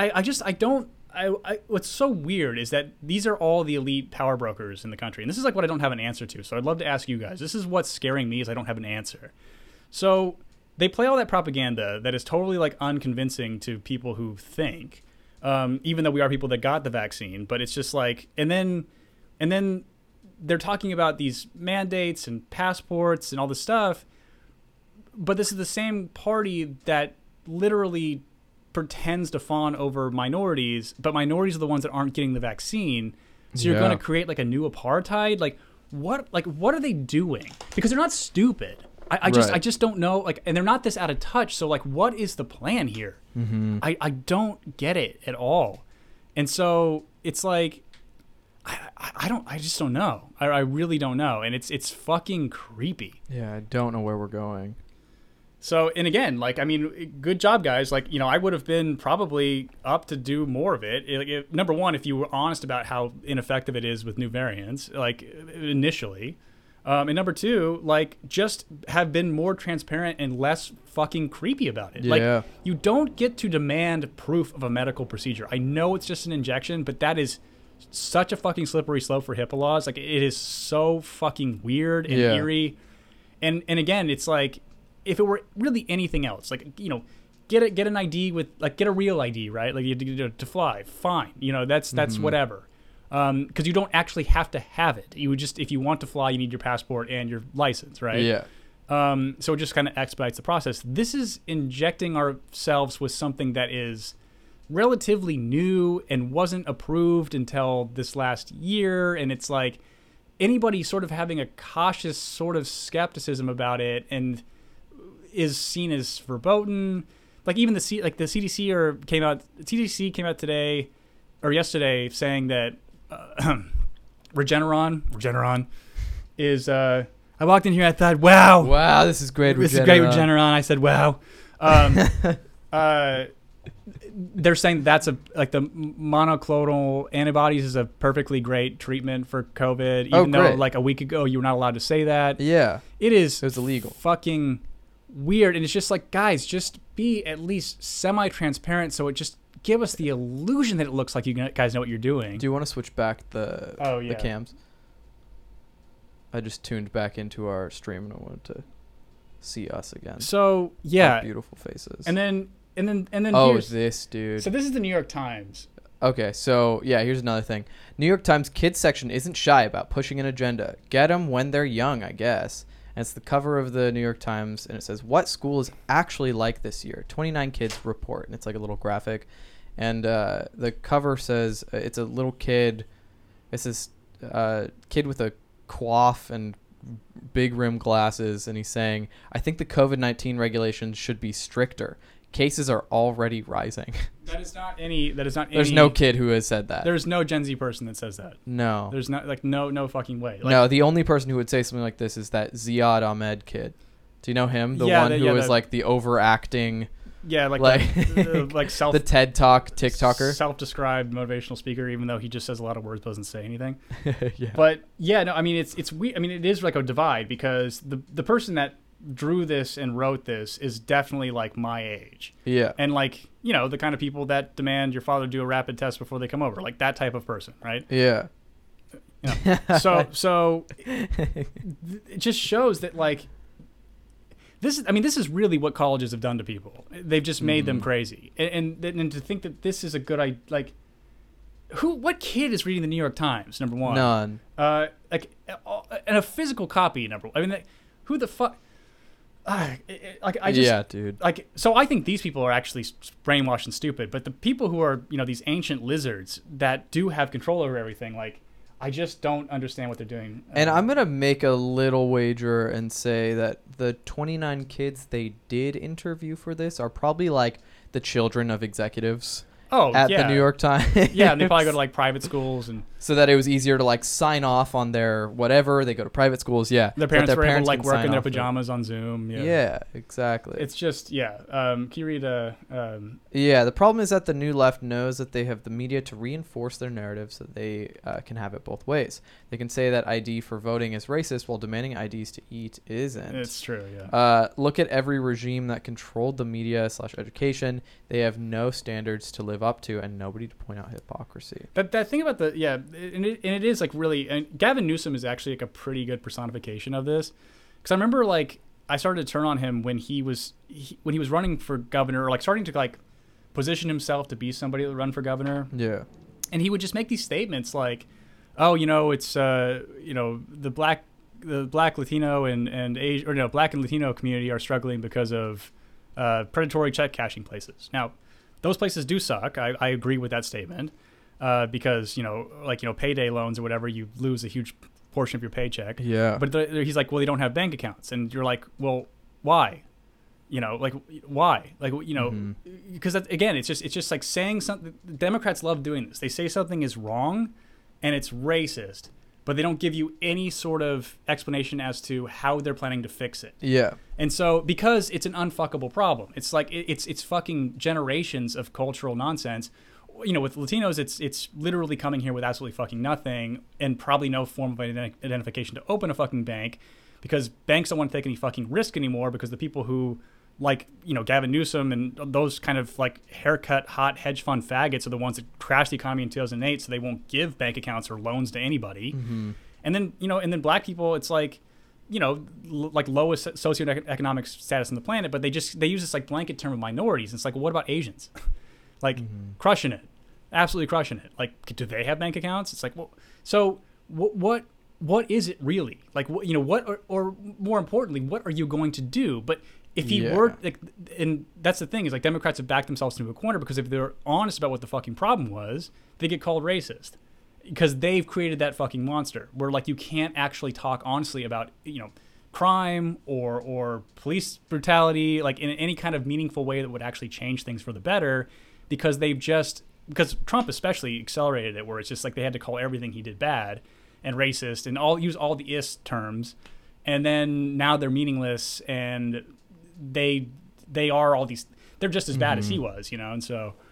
D: what's so weird is that these are all the elite power brokers in the country. And this is like what I don't have an answer to. So I'd love to ask you guys. This is what's scaring me is I don't have an answer. So they play all that propaganda that is totally like unconvincing to people who think, even though we are people that got the vaccine, but it's just like, and then they're talking about these mandates and passports and all this stuff. But this is the same party that literally pretends to fawn over minorities, but minorities are the ones that aren't getting the vaccine. So you're going to create like a new apartheid. Like what are they doing? Because they're not stupid. I just don't know. Like, and they're not this out of touch. So like, what is the plan here? Mm-hmm. I don't get it at all. And so it's like, I just don't know. I really don't know. And it's fucking creepy.
E: Yeah. I don't know where we're going.
D: So, and again, like, I mean, good job, guys. Like, you know, I would have been probably up to do more of it. Number one, if you were honest about how ineffective it is with new variants, like, initially. And number two, like, just have been more transparent and less fucking creepy about it.
E: Yeah.
D: Like, you don't get to demand proof of a medical procedure. I know it's just an injection, but that is such a fucking slippery slope for HIPAA laws. Like, it is so fucking weird and eerie. And again, it's like, if it were really anything else, like, you know, get an ID with, like, get a real ID, right? Like, to fly, fine. You know, that's whatever. Because you don't actually have to have it. You would just, if you want to fly, you need your passport and your license, right?
E: Yeah.
D: So it just kind of expedites the process. This is injecting ourselves with something that is relatively new and wasn't approved until this last year. And it's like anybody sort of having a cautious sort of skepticism about it and is seen as verboten. Like even the CDC came out today or yesterday saying that Regeneron is I walked in here, I thought, wow,
E: this is great.
D: This is great Regeneron. I said, wow. they're saying that's the monoclonal antibodies is a perfectly great treatment for COVID, even though
E: great.
D: like a week ago you were not allowed to say that.
E: Yeah.
D: It is.
E: It was illegal.
D: Fucking weird, and it's just like, guys, just be at least semi-transparent, so it just give us the illusion that it looks like you guys know what you're doing.
E: Do you want to switch back the cams? I just tuned back into our stream and I wanted to see us again.
D: So yeah,
E: our beautiful faces.
D: And then
E: oh, this dude.
D: So this is the New York Times.
E: Okay, so yeah, here's another thing. New York Times kids section isn't shy about pushing an agenda. Get them when they're young, I guess. And it's the cover of the New York Times, and it says, "What school is actually like this year? 29 kids report." And it's like a little graphic. And the cover says it's a little kid. It's this kid with a coif and big rim glasses, and he's saying, "I think the COVID-19 regulations should be stricter. Cases are already rising."
D: That is not any.
E: There's no kid who has said that.
D: There's no Gen Z person that says that.
E: No.
D: There's not like no fucking way. Like,
E: no, the only person who would say something like this is that Ziad Ahmed kid. Do you know him? The one who was like the overacting.
D: Yeah, like
E: the TED Talk TikToker,
D: self-described motivational speaker. Even though he just says a lot of words, but doesn't say anything.
E: Yeah.
D: But yeah, no, I mean it's weird. I mean it is like a divide because the person that drew this and wrote this is definitely like my age.
E: Yeah.
D: And like, you know, the kind of people that demand your father do a rapid test before they come over, like that type of person, right?
E: Yeah.
D: You know, so it just shows that like this is really what colleges have done to people. They've just made them crazy. And to think that this is a good idea, like what kid is reading the New York Times, number one?
E: None.
D: And a physical copy, number one. I mean, who the fuck?
E: Yeah, dude.
D: Like, so I think these people are actually brainwashed and stupid, but the people who are, you know, these ancient lizards that do have control over everything, like, I just don't understand what they're doing.
E: And I'm going to make a little wager and say that the 29 kids they did interview for this are probably like the children of executives. At the New York Times.
D: Yeah, and they probably go to like private schools, and
E: so that it was easier to like sign off on their whatever. They go to private schools. Yeah,
D: their parents were able to like work in their pajamas on Zoom.
E: Yeah, exactly.
D: It's just can you read
E: Yeah, the problem is that the New Left knows that they have the media to reinforce their narrative, so they can have it both ways. They can say that ID for voting is racist while demanding IDs to eat isn't.
D: It's true. Yeah.
E: Look at every regime that controlled the media / education. They have no standards to live up to and nobody to point out hypocrisy.
D: That thing about and it is like really, and Gavin Newsom is actually like a pretty good personification of this, because I remember like I started to turn on him when he was running for governor, or like starting to like position himself to be somebody that would run for governor.
E: Yeah.
D: And he would just make these statements like, oh, you know, it's you know, the black Latino and Asian, or no, black and Latino community are struggling because of predatory check cashing places. Now, those places do suck. I agree with that statement, because, you know, like, you know, payday loans or whatever, you lose a huge portion of your paycheck.
E: Yeah.
D: But he's like, well, they don't have bank accounts. And you're like, well, why? You know, like, why? Like, you know, because again, it's just like saying something. Democrats love doing this. They say something is wrong and it's racist, but they don't give you any sort of explanation as to how they're planning to fix it.
E: Yeah.
D: And so, because it's an unfuckable problem, it's like it's fucking generations of cultural nonsense. You know, with Latinos, it's literally coming here with absolutely fucking nothing and probably no form of identification to open a fucking bank, because banks don't want to take any fucking risk anymore, because the people who, like, you know, Gavin Newsom and those kind of like haircut hot hedge fund faggots are the ones that crashed the economy in 2008, so they won't give bank accounts or loans to anybody. And then, you know, and then black people, it's like, you know, like lowest socioeconomic status on the planet, but they use this like blanket term of minorities. And it's like, well, what about Asians? Like, crushing it, absolutely crushing it. Like, do they have bank accounts? It's like, well, so what is it really? Like, you know, what, or more importantly, what are you going to do? But if he were, like, and that's the thing, is like Democrats have backed themselves into a corner, because if they're honest about what the fucking problem was, they get called racist, because they've created that fucking monster where, like, you can't actually talk honestly about, you know, crime or police brutality, like in any kind of meaningful way that would actually change things for the better, because because Trump especially accelerated it, where it's just like they had to call everything he did bad and racist and use all the is terms, and then now they're meaningless, and they are all these, they're just as bad as he was, you know. And so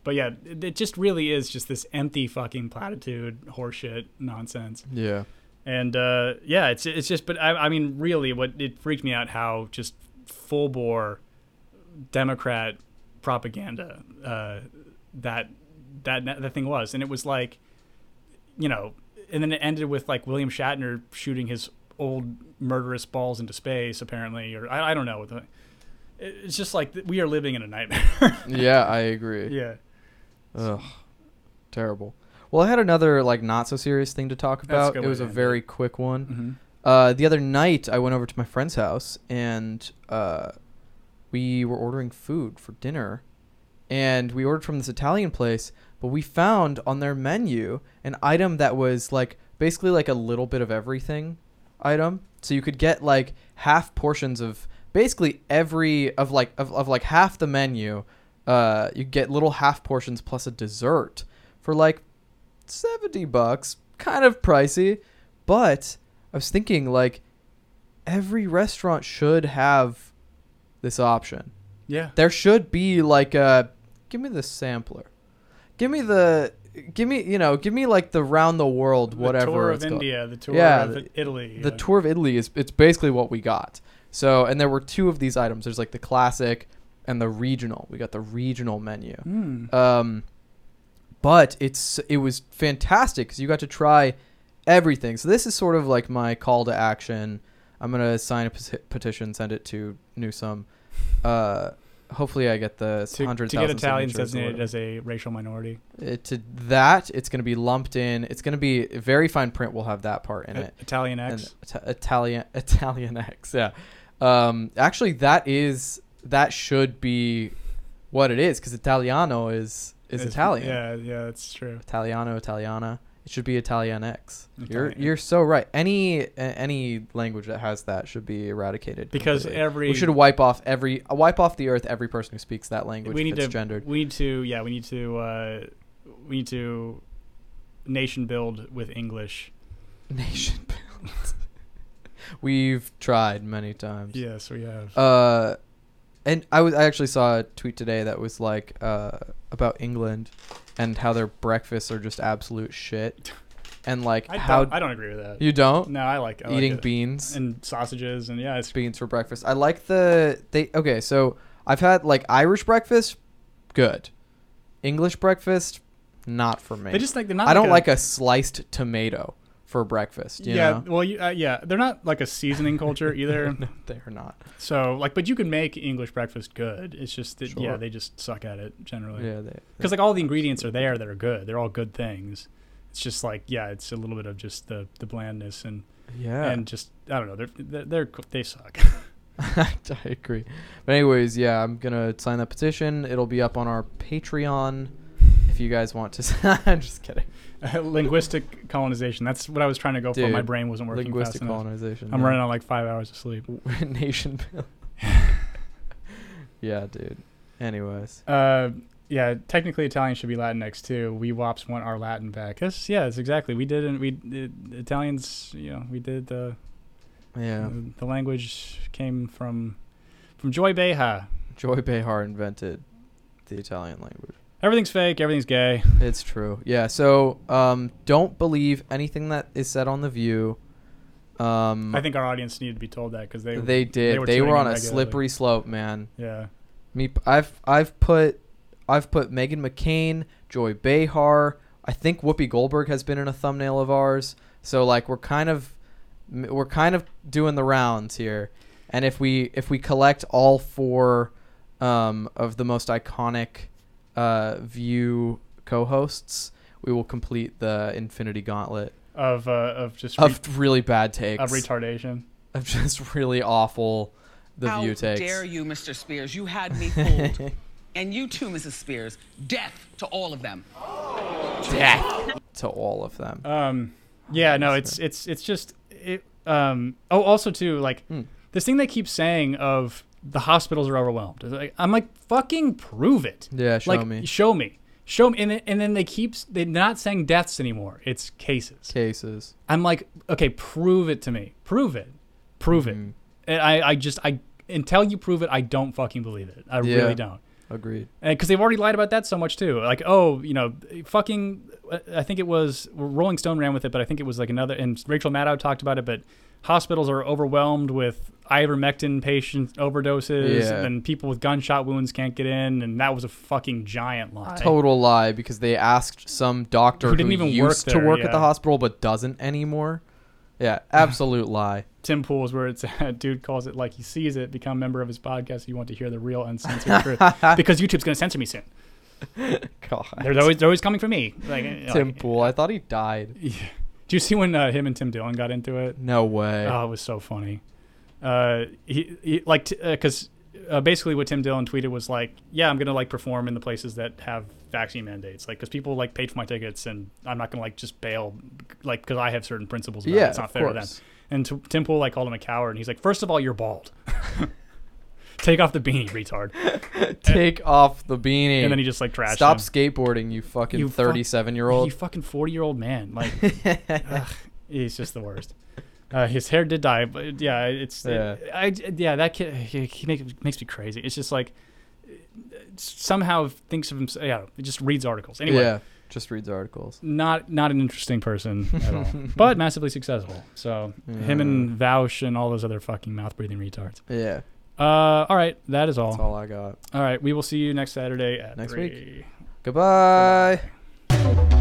D: But yeah, it just really is just this empty fucking platitude, horseshit nonsense.
E: Yeah.
D: And yeah, it's just. But I mean, really, what it freaked me out how just full bore Democrat propaganda that thing was, and it was like, you know, and then it ended with like William Shatner shooting his old murderous balls into space, apparently, or I don't know. It's just like we are living in a nightmare.
E: Yeah, I agree.
D: Yeah.
E: Ugh, terrible. Well, I had another like not so serious thing to talk
D: That's a
E: about.
D: good
E: It was a
D: one, yeah.
E: very quick one.
D: Mm-hmm.
E: The other night, I went over to my friend's house and we were ordering food for dinner, and we ordered from this Italian place. But we found on their menu an item that was like basically like a little bit of everything item. So you could get like half portions of basically every of like half the menu. You get little half portions plus a dessert for like $70. Kind of pricey, but I was thinking like every restaurant should have this option.
D: Yeah.
E: There should be like a give me the sampler. Give me like the round the world whatever
D: The tour
E: it's
D: of
E: called.
D: India, the tour
E: Yeah,
D: of Italy.
E: The tour of Italy it's basically what we got. So, and there were two of these items. There's like the classic and the regional. We got the regional menu. But it was fantastic because you got to try everything. So this is sort of like my call to action. I'm going to sign a petition, send it to Newsom. Hopefully I get the 100,000
D: to get Italians
E: signatures or
D: designated
E: whatever.
D: as a racial minority.
E: It's going to be lumped in. It's going to be very fine print. Will have that part in it.
D: Italian X.
E: And Italian X. Yeah. Actually, that should be what it is because Italiano is Italian.
D: Yeah, that's true.
E: Italiano, Italiana. It should be Italian X.
D: Italian.
E: You're so right. Any language that has that should be eradicated.
D: Because
E: completely. We should wipe off the earth every person who speaks that language.
D: We need to
E: gendered.
D: We need to nation build with English.
E: Nation build. We've tried many times.
D: Yes, we have.
E: And I actually saw a tweet today that was like about England and how their breakfasts are just absolute shit. And like
D: I don't agree with that.
E: You don't?
D: No, I like
E: eating
D: it.
E: beans
D: and sausages and yeah, it's
E: beans for breakfast. I like okay, so I've had like Irish breakfast, good. English breakfast, not for me.
D: They just like they're not.
E: I don't like a sliced tomato for breakfast. You know?
D: Well, they're not like a seasoning culture either.
E: No, they're not.
D: So like, but you can make English breakfast good. It's just that
E: Sure.
D: they just suck at it generally.
E: Yeah,
D: because like all the ingredients are there that are good. They're all good things. It's just like it's a little bit of just the blandness and just I don't know. They suck.
E: I agree. But anyways, yeah, I'm gonna sign that petition. It'll be up on our Patreon if you guys want to. I'm just kidding.
D: Linguistic colonization. That's what I was trying to go for.
E: Dude,
D: My brain wasn't working
E: linguistic
D: fast enough.
E: colonization.
D: I'm running on like 5 hours of sleep.
E: Nation build. Yeah, dude. Anyways.
D: Yeah, technically Italian should be Latinx too. We WAPs want our Latin back. It's exactly. Italians, we did the language came from Joy Behar.
E: Joy Behar invented the Italian language.
D: Everything's fake, everything's gay.
E: It's true. Yeah, so don't believe anything that is said on The View.
D: I think our audience needed to be told that because they
E: did. They were on a slippery slope, man.
D: Yeah.
E: I've put Meghan McCain, Joy Behar. I think Whoopi Goldberg has been in a thumbnail of ours. So like we're kind of doing the rounds here. And if we collect all four of the most iconic View co-hosts, we will complete the Infinity Gauntlet
D: of
E: really bad takes,
D: of retardation,
E: of just really awful View takes.
F: How dare you, Mr. Spears? You had me fooled. And you too, Mrs. Spears. Death to all of them.
E: Death to all of them.
D: Yeah, no, it's just it. Also too, like this thing they keep saying of the hospitals are overwhelmed. I'm like, fucking prove it.
E: Yeah, show me. And then they're not saying deaths anymore. It's cases. I'm like, okay, prove it to me. Prove it. And I until you prove it, I don't fucking believe it. I really don't. Agreed.
D: Because they've already lied about that so much too. Like, oh, you know, fucking. I think it was Rolling Stone ran with it, but I think it was like another. And Rachel Maddow talked about it, but hospitals are overwhelmed with ivermectin patient overdoses, and people with gunshot wounds can't get in, and that was a fucking giant lie.
E: Total lie, because they asked some doctor who
D: didn't even
E: used
D: work
E: to
D: there,
E: work at the hospital but doesn't anymore. Yeah, absolute lie.
D: Tim Pool's where it's at. Dude calls it like he sees it. Become a member of his podcast if you want to hear the real uncensored truth. Because YouTube's going to censor me soon.
E: God.
D: They're always coming for me. Like,
E: Tim Pool. I thought he died.
D: Yeah. Do you see when him and Tim Dillon got into it?
E: No way.
D: Oh, it was so funny. Because basically what Tim Dillon tweeted was like, yeah, I'm gonna like perform in the places that have vaccine mandates, like because people like paid for my tickets, and I'm not gonna like just bail, like because I have certain principles about it. It's not fair to them. And Tim Pool like called him a coward, and he's like, first of all, you're bald. Take off the beanie, retard.
E: Take off the beanie.
D: And then he just like trashed
E: Stop
D: him.
E: skateboarding, you fucking 37-year-old.
D: You fucking 40-year-old man. Like, he's just the worst. His hair did dye, but yeah, that kid, he makes me crazy. It's just like somehow thinks of himself. Yeah, he just reads articles. Anyway,
E: yeah, just reads articles.
D: Not an interesting person at all, but massively successful. So him and Vaush and all those other fucking mouth breathing retards.
E: Yeah.
D: All right, that is all.
E: That's all I got.
D: All right, we will see you next Saturday at
E: next
D: 3.
E: week. Goodbye.